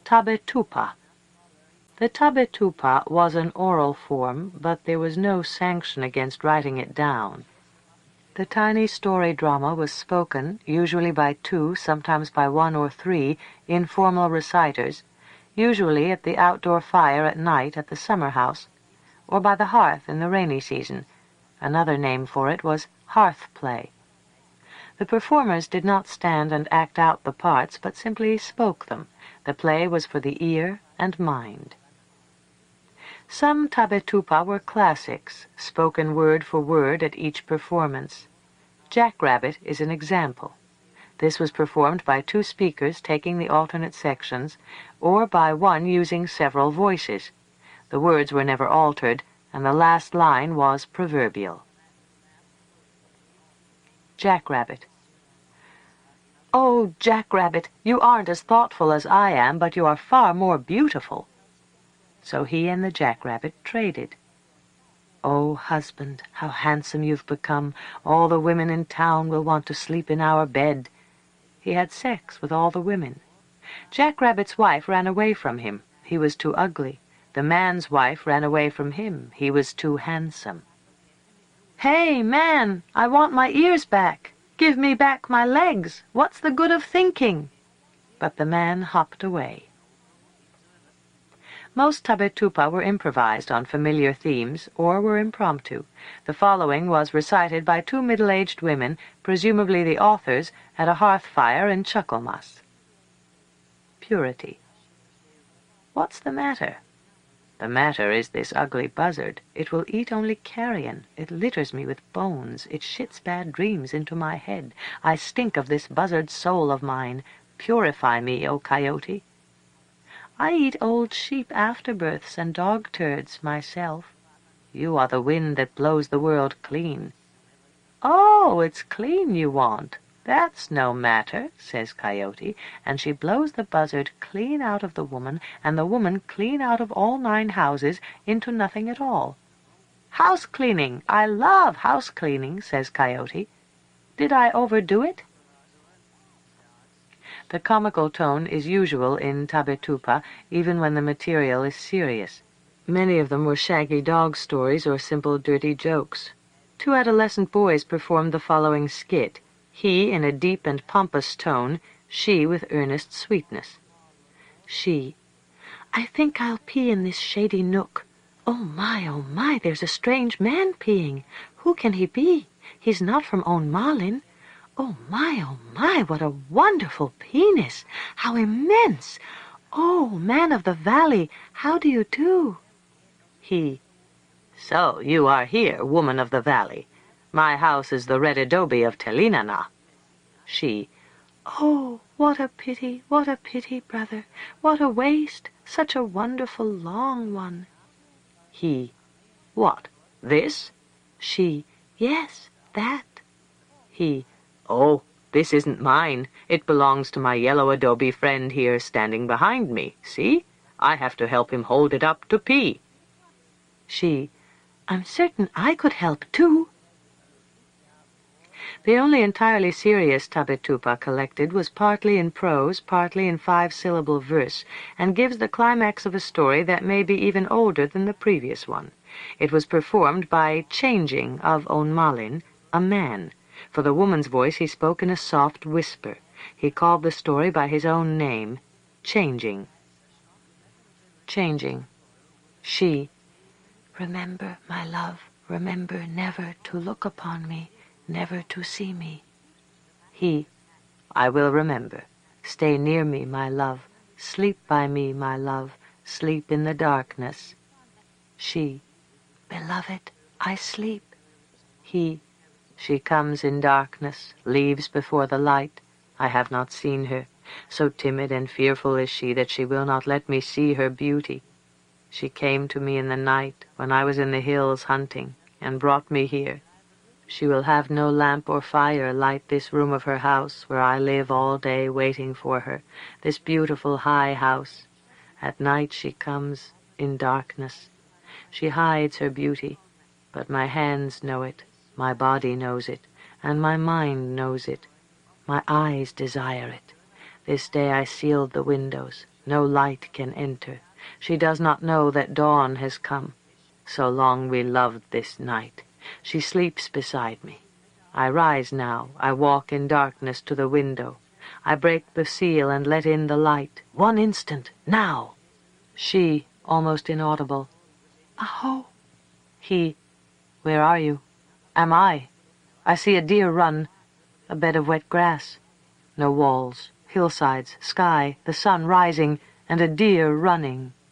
Tabetupa. The Tabetupa was an oral form, but there was no sanction against writing it down. The tiny story drama was spoken, usually by 2, sometimes by 1 or 3, informal reciters, usually at the outdoor fire at night at the summer house, or by the hearth in the rainy season. Another name for it was hearth play. The performers did not stand and act out the parts, but simply spoke them. The play was for the ear and mind. Some Tabetupa were classics, spoken word for word at each performance. Jackrabbit is an example. This was performed by 2 speakers taking the alternate sections, or by one using several voices. The words were never altered, and the last line was proverbial. Jackrabbit. "Oh, Jackrabbit, you aren't as thoughtful as I am, but you are far more beautiful." So he and the Jackrabbit traded. "Oh, husband, how handsome you've become. All the women in town will want to sleep in our bed." He had sex with all the women. Jackrabbit's wife ran away from him. He was too ugly. The man's wife ran away from him. He was too handsome. "Hey, man, I want my ears back. Give me back my legs. What's the good of thinking?" But the man hopped away. Most Tabetupa were improvised on familiar themes or were impromptu. The following was recited by 2 middle-aged women, presumably the authors, at a hearth fire in Chucklemas. Purity. "What's the matter?" "The matter is this ugly buzzard. It will eat only carrion. It litters me with bones. It shits bad dreams into my head. I stink of this buzzard soul of mine. Purify me, O Coyote." "I eat old sheep afterbirths and dog turds myself." "You are the wind that blows the world clean." "Oh, it's clean you want. That's no matter," says Coyote, and she blows the buzzard clean out of the woman, and the woman clean out of all 9 houses into nothing at all. "House cleaning! I love house cleaning," says Coyote. "Did I overdo it?" The comical tone is usual in Tabetupa, even when the material is serious. Many of them were shaggy dog stories or simple dirty jokes. 2 adolescent boys performed the following skit, he in a deep and pompous tone, she with earnest sweetness. She. "I think I'll pee in this shady nook. Oh, my, there's a strange man peeing. Who can he be? He's not from Own Malin. Oh, my, what a wonderful penis! How immense! Oh, man of the valley, how do you do?" He. "So you are here, woman of the valley. My house is the red adobe of Telinana." She. "Oh, what a pity, brother! What a waste! Such a wonderful long one." He. "What, this?" She. "Yes, that." He. "Oh, this isn't mine. It belongs to my yellow adobe friend here standing behind me. See? I have to help him hold it up to pee." She. "I'm certain I could help, too." The only entirely serious Tabetupa collected was partly in prose, partly in 5-syllable verse, and gives the climax of a story that may be even older than the previous one. It was performed by Changing of Own Malin, a man. For the woman's voice he spoke in a soft whisper. He called the story by his own name, Changing. Changing. She. "Remember, my love, remember never to look upon me, never to see me." He. "I will remember. Stay near me, my love. Sleep by me, my love. Sleep in the darkness." She. "Beloved, I sleep." He. "She comes in darkness, leaves before the light. I have not seen her. So timid and fearful is she that she will not let me see her beauty. She came to me in the night, when I was in the hills hunting, and brought me here. She will have no lamp or fire light this room of her house, where I live all day waiting for her, this beautiful high house. At night she comes in darkness. She hides her beauty, but my hands know it, my body knows it, and my mind knows it. My eyes desire it. This day I sealed the windows. No light can enter. She does not know that dawn has come. So long we loved this night. She sleeps beside me. I rise now. I walk in darkness to the window. I break the seal and let in the light. One instant, now. She, almost inaudible. Aho. He, where are you? Am I? I see a deer run. A bed of wet grass. No walls, hillsides, sky, the sun rising, and a deer running.